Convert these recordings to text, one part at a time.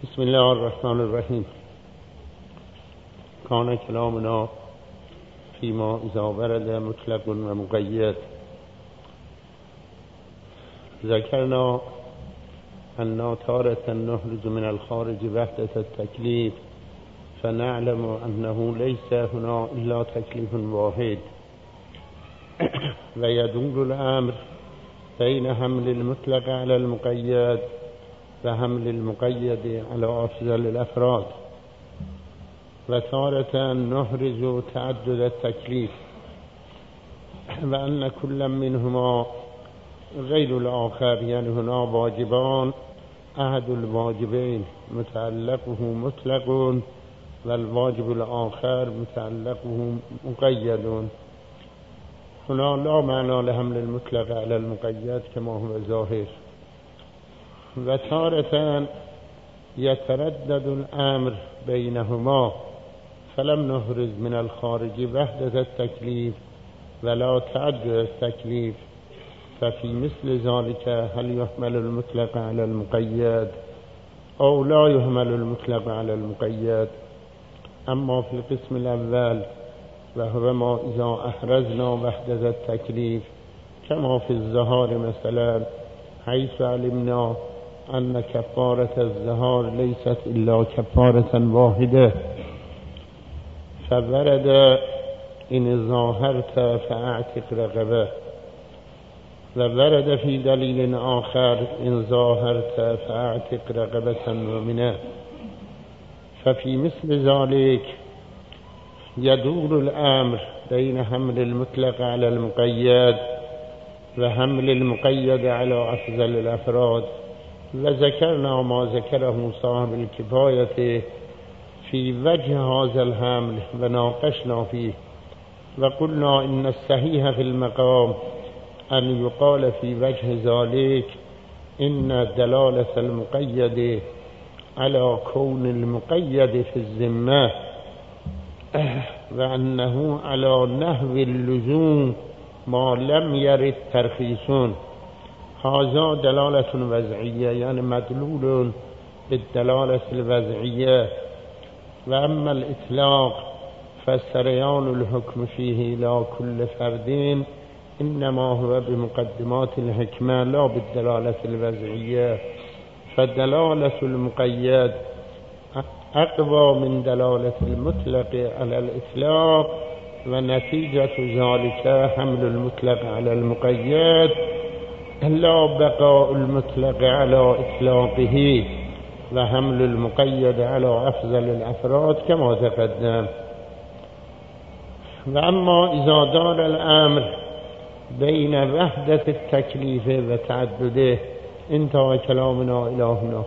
بسم الله الرحمن الرحیم. کان کلامنا فیما اذا ورد مطلق و مقید. ذکرنا أننا تارة نخرج من الخارج وحدة التكليف فنعلم أنه ليس هنا إلا تكليف واحد ويدور الأمر بين حمل المطلق على المقيد وحمل المقيد على أفضل الأفراد. وتارة نخرج تعدد التكليف وأن كل منهما غير الآخر، يعني هنا واجبان أحد الواجبين متعلقه مطلق والواجب الآخر متعلقه مقيد. هنا لا معنى لحمل المطلق على المقيد كما هو ظاهر. وتارة يتردد الأمر بينهما فلم نخرج من الخارج وحدة التكليف ولا تعدد التكليف، ففي مثل ذلك هل يحمل المطلق على المقيد أو لا يحمل المطلق على المقيد؟ أما في القسم الأول وهو ما إذا أحرزنا وحدة التكليف كما في الزهار مثلا، حيث علمنا أن كفارة الزهار ليست إلا كفارة واحدة، فورد إن ظاهرت فأعتق رقبة، وورد في دليل آخر إن ظاهرت فأعتق رقبة مؤمنة. ففي مثل ذلك يدور الأمر بين حمل المطلق على المقيد وحمل المقيد على أفضل الأفراد. وذكرنا ما ذكره صاحب الكفاية في وجه هذا الحمل وناقشنا فيه، وقلنا إن الصحيح في المقام أن يقال في وجه ذلك إن دلالة المقيد على كون المقيد في الذمة وأنه على نحو اللزوم ما لم يرد ترخيص، هذا دلالة وضعية، يعني مدلول بالدلالة الوضعية. وأما الإطلاق فسريان الحكم فيه إلى كل فرد إنما هو بمقدمات الحكمة لا بالدلالة الوضعية، فدلالة المقيد أقوى من دلالة المطلق على الإطلاق، ونتيجة ذلك حمل المطلق على المقيد لا بقاء المطلق على إطلاقه، وحمل المقيد على أفضل الأفراد كما تقدم. وأما إذا دار الأمر بين وحدة التكليف وتعدده، انتهى كلامنا إلى هنا.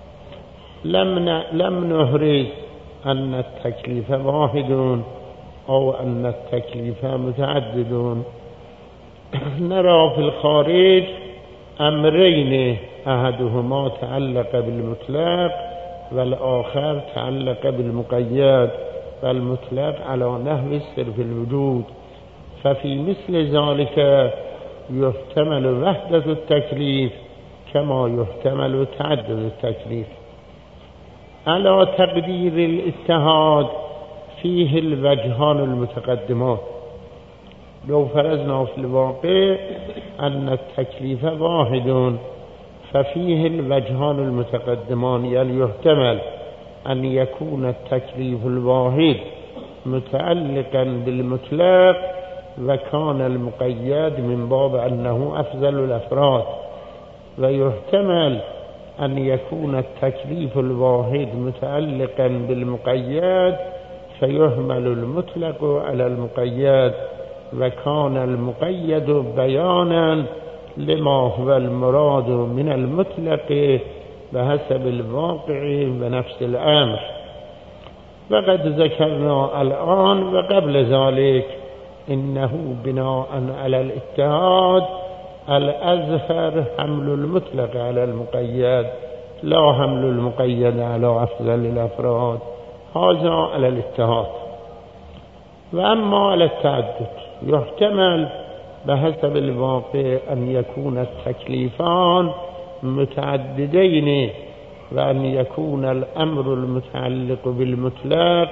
لم نهرز أن التكليف واحد أو أن التكليف متعدد. نرى في الخارج أمرين، أحدهما تعلق بالمطلق والآخر تعلق بالمقيد، والمطلق على نحو السر في الوجود. ففي مثل ذلك يحتمل وحدة التكليف كما يحتمل تعدد التكليف. على تقدير الاتحاد فيه الوجهان المتقدمان. لو فرضنا في الواقع أن التكليف واحد ففيه الوجهان المتقدمان، يعني يحتمل أن يكون التكليف الواحد متعلقا بالمطلق وكان المقيد من باب أنه أفضل الأفراد، ويحتمل أن يكون التكليف الواحد متعلقا بالمقيد فيهمل المطلق على المقيد، وكان المقيد بيانا لما هو المراد من المطلق بحسب الواقع ونفس الأمر. وقد ذكرنا الآن وقبل ذلك إنه بناء على الاتحاد الأظهر حمل المطلق على المقيد لا حمل المقيد على أفضل الأفراد، هذا على الاتحاد. وأما على التعدد يحتمل بحسب الواقع أن يكون التكليفان متعددين و ان یکون الامر المتعلق بالمطلق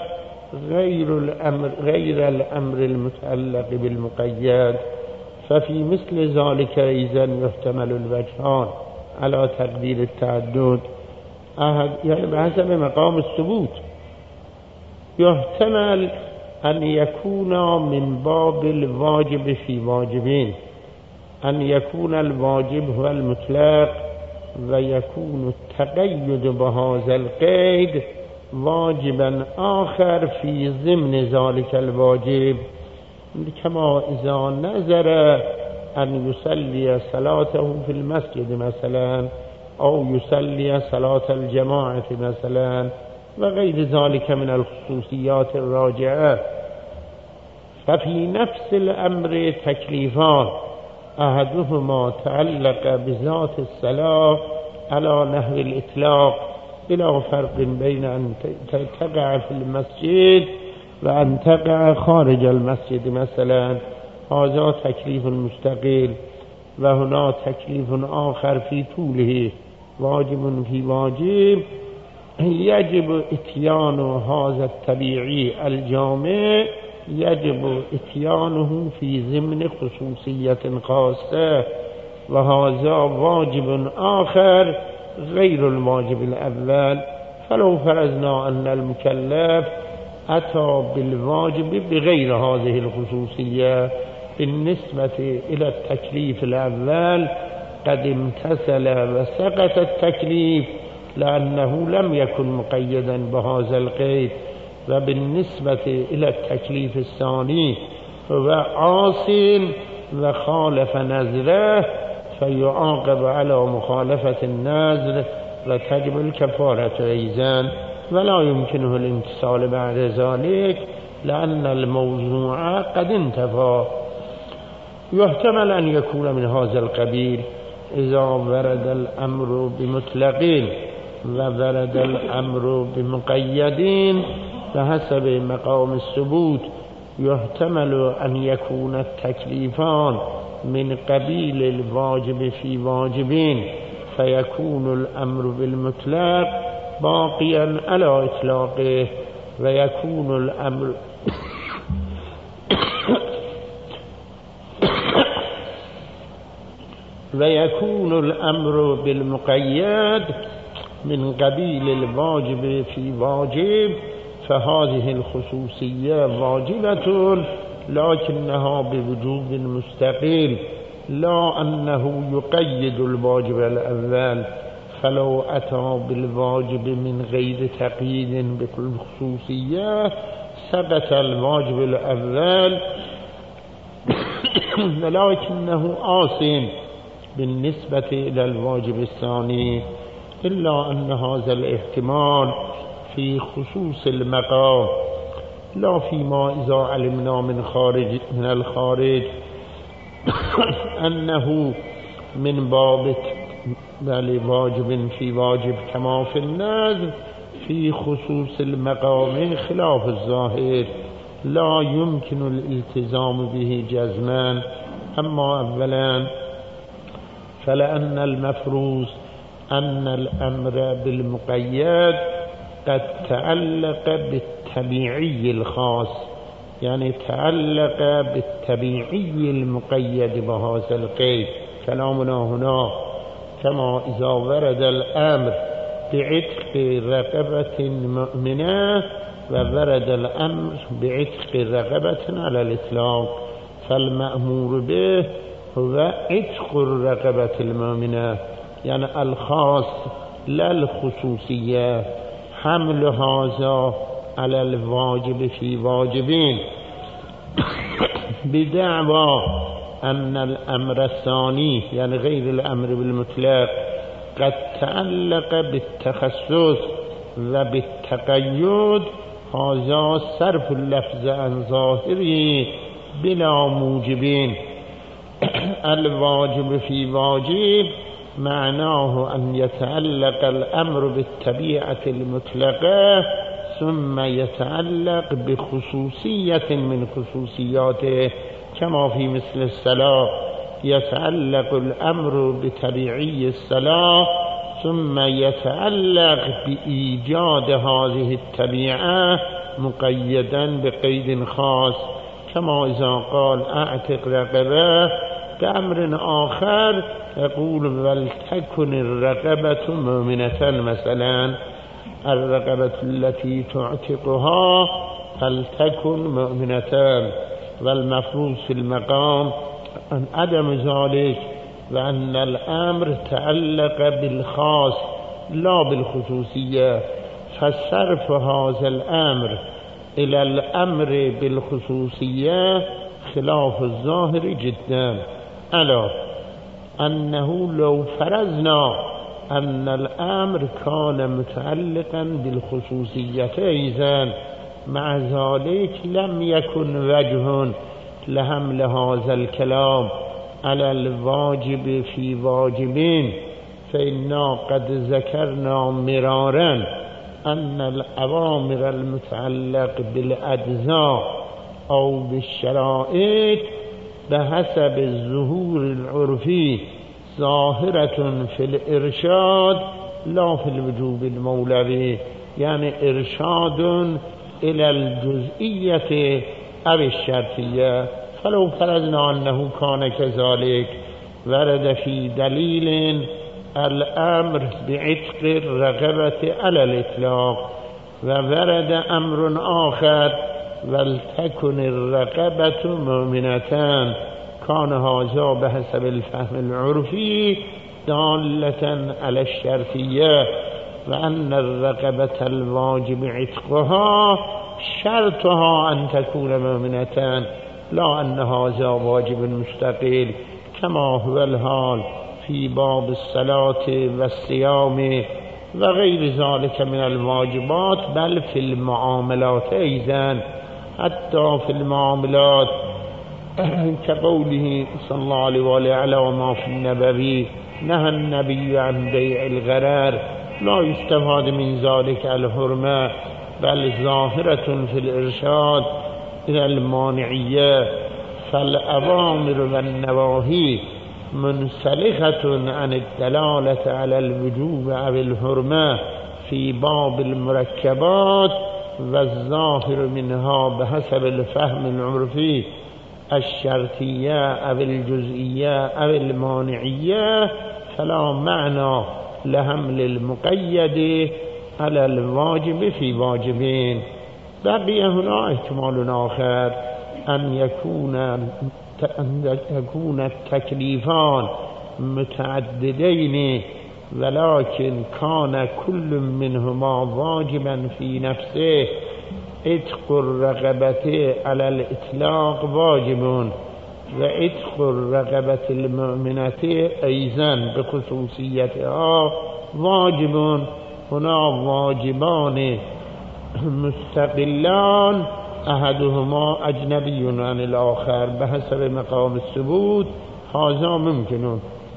غیر الامر المتعلق بالمقید ففي مثل ذلك ايضا يحتمل الوجهان على تقدير التعدد يعني بحسب مقام الثبوت يحتمل أن يكون من باب الواجب في واجبين أن يكون الواجب هو المطلق ويكون التقيد بهذا القيد واجبا آخر في ضمن ذلك الواجب كما إذا نذر أن يصلي صلاته في المسجد مثلا أو يصلي صلاة الجماعة مثلا وغير ذلك من الخصوصيات الراجعة ففي نفس الأمر تكليفان أحدهما تعلق بذات الصلاة على نحو الإطلاق بلا فرق بين أن تقع في المسجد وأن تقع خارج المسجد مثلا هذا تكليف مستقل وهنا تكليف آخر في طوله واجب في واجب يجب اتيان هذا الطبيعي الجامع يجب اتيانه في ضمن خصوصية خاصة وهذا واجب آخر غير الواجب الأول فلو فرضنا أن المكلف أتى بالواجب بغير هذه الخصوصية بالنسبة إلى التكليف الأول قد امتثل وسقط التكليف لأنه لم يكن مقيدا بهذا القيد وبالنسبة إلى التكليف الثاني هو عاص وخالف نذره فيعاقب على مخالفة النذر وتجب الكفارة أيضا ولا يمكنه الامتثال بعد ذلك لأن الموضوع قد انتفى يحتمل أن يكون من هذا القبيل إذا ورد الأمر بمطلقين وورد الأمر بمقيدين فحسب مقام الثبوت يحتمل أن يكون التكليفان من قبيل الواجب في واجبين فيكون الأمر بالمطلق باقيا على إطلاقه ويكون الأمر بالمقيد من قبيل الواجب في واجب فهذه الخصوصية واجبة لكنها بوجوب مستقل لا أنه يقيد الواجب الأول فلو أتى بالواجب من غير تقييد بكل خصوصية ثبت الواجب الأول ولكنه آثم بالنسبة إلى الواجب الثاني إلا أن هذا الاحتمال في خصوص المقام لا فيما إذا علمنا من الخارج أنه من باب واجب في واجب كما في النذر في خصوص المقام خلاف الظاهر لا يمكن الالتزام به جزما أما أولا فلأن المفروض أن الأمر بالمقيد قد تعلق بالتبعي الخاص يعني تعلق بالتبعي المقيد بهذا القيد كلامنا هنا كما إذا ورد الأمر بعتق رقبة مؤمنة وورد الأمر بعتق رقبة على الإطلاق فالمأمور به هو عتق الرقبة المؤمنة يعني الخاص لا الخصوصية حمل هذا على الواجب في واجبين بدعوى أن الأمر الثاني يعني غير الأمر بالمطلق قد تعلق بالتخصص وبالتقيد هذا صرف اللفظ عن ظاهره بلا موجبين الواجب في واجب معناه أن يتعلق الأمر بالطبيعة المطلقة ثم يتعلق بخصوصية من خصوصياته كما في مثل الصلاة يتعلق الأمر بطبيعي الصلاة ثم يتعلق بإيجاد هذه الطبيعة مقيدا بقيد خاص، كما إذا قال أعتق رقبة، بأمر آخر يقول ولتكن الرقبة مؤمنة، مثلا الرقبة التي تعتقها فلتكن مؤمنة، والمفروض في المقام أن عدم ذلك، وأن الأمر تعلق بالخاص لا بالخصوصية، فصرف هذا الأمر إلى الأمر بالخصوصية خلاف الظاهر جدا. ألا أنه لو فرضنا أن الأمر كان متعلقا بالخصوصية أيضا، مع ذلك لم يكن وجه لحمل هذا الكلام على الواجب في واجبين، فإنا قد ذكرنا مرارا أن الأوامر المتعلق بالأجزاء أو بالشرائط بحسب الظهور العرفي ظاهرة في الإرشاد لا في الوجوب المولوي، يعني إرشاد إلى الجزئية أو الشرطية. فلو فرضنا أنه كان كذلك، ورد في دليل الأمر بعتق الرقبة على الإطلاق، وورد أمر آخر ولتكن الرقبة مؤمنتان، كان هذا بحسب الفهم العرفي دالة على الشرطية، وأن الرقبة الواجب عتقها شرطها أن تكون مؤمنتان، لا أن هذا واجب مستقل كما هو الحال في باب الصلاة والصيام وغير ذلك من الواجبات، بل في المعاملات أيضا، حتى في المعاملات كقوله صلى الله عليه وآله على ما في النبوي نهى النبي عن بيع الغرر، لا يستفاد من ذلك الحرمة، بل ظاهرة في الإرشاد إلى المانعية. فالأوامر والنواهي منسلخة عن الدلالة على الوجوب أو الحرمة في باب المركبات، والظاهر منها بحسب الفهم العرفي الشرطية أو الجزئية أو المانعية، فلا معنى لحمل المقيد على الواجب في واجبين. بقي هنا احتمال آخر أن يكون التكليفان متعددين، ولكن كان كل منهما واجبا في نفسه. عتق الرقبة على الإطلاق واجب، وعتق الرقبة المؤمنة أيضا بخصوصيتها واجب. هنا واجبان مستقلان أحدهما أجنبي عن الآخر بحسب مقام الثبوت، هذا ممكن.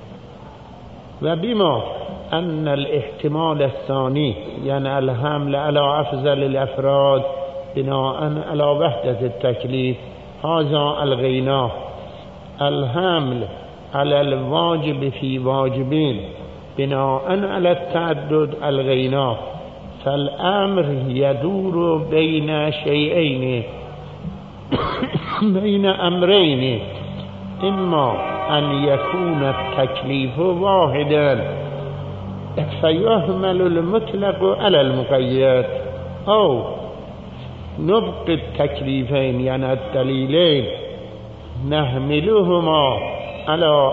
وبما أن الاحتمال الثاني يعني الحمل على أفضل الأفراد بناء على وحدة التكليف، هذا الغيناه. الحمل على الواجب في واجبين بناء على التعدد الغيناه. فالأمر يدور بين شيئين بين أمرين، إما أن يكون التكليف واحدا فيهمل المطلق على المقيد، أو نبقي التكليفين يعني الدليلين نحملهما على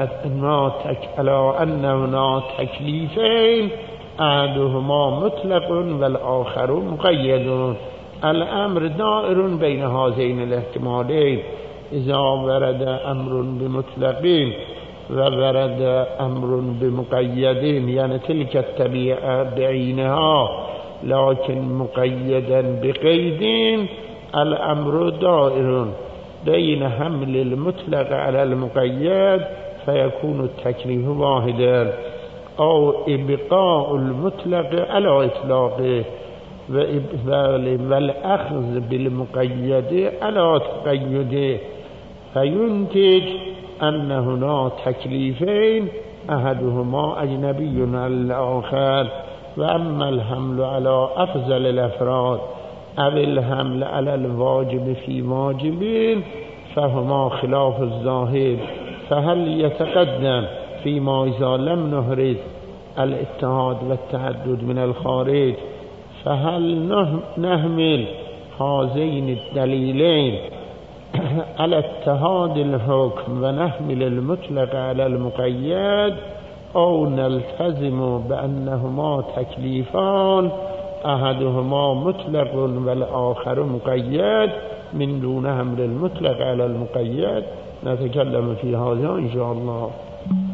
أنهما تكليفين أحدهما مطلق والآخر مقيد. الأمر دائر بين هذين الاحتمالين، إذا ورد أمر بمطلقين وورد أمر بمقيدين، يعني تلك الطبيعة بعينها لكن مقيدا بقيدين، الأمر دائر بين حمل المطلق على المقيد فيكون التكليف واحدا، أو إبقاء المطلق على إطلاقه والأخذ بالمقيد على تقيده، فينتج أن هنا تكليفين أحدهما أجنبي عن الآخر. وأما الحمل على أفضل الأفراد أو الحمل على الواجب في واجبين فهما خلاف الظاهر. فهل يتقدم فيما إذا لم نهرز الاتحاد والتعدد من الخارج؟ فهل نحمل هذين الدليلين على اتحاد الحكم ونحمل المطلق على المقيد، أو نلتزم بأنهما تكليفان أحدهما مطلق والآخر مقيد من دون حمل المطلق على المقيد؟ نتكلم في هذا إن شاء الله.